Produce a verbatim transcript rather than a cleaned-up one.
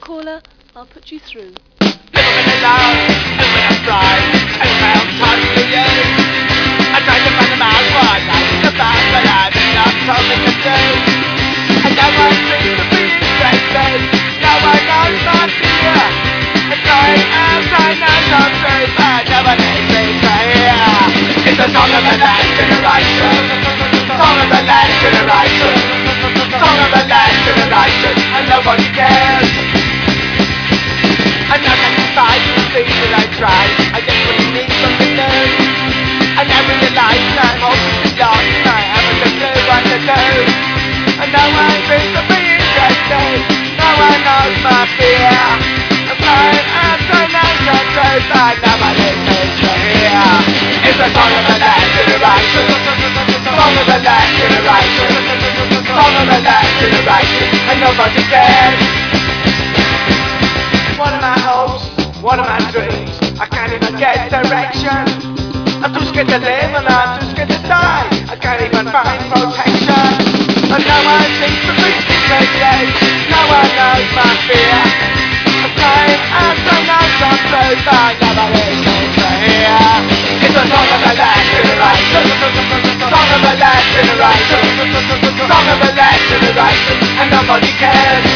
caller, I'll put you through. Never been alone, never been afraid. Every found time to you. I tried to find the man one night in the back, but I've been not told me to do. And no one seems to be interested. No one knows my fear. And going out, I know some truth, but nobody seems to hear. It's the song of the last generation. Song of the last generation. Song of the last generation, and nobody cares. I'm not satisfied with the things that I try. I desperately need something new. And I realize that I'm hopelessly lost, and I haven't a clue what to do. And no one seems to be interested. No one knows my fear. I'm crying out to know some truth, but nobody seems to hear. It's the song of the last generation. Song of the last generation. Song of the last generation, and nobody cares. What are my hopes? What are my dreams? I can't even get direction. I'm too scared to live and I'm too scared to die. I can't even find protection. And no one seems to be interested. No one knows my fear. I'm crying out to know some truth, but nobody seems to hear. It's the song of the last generation. Song of the last generation. Song of the last generation, and nobody cares.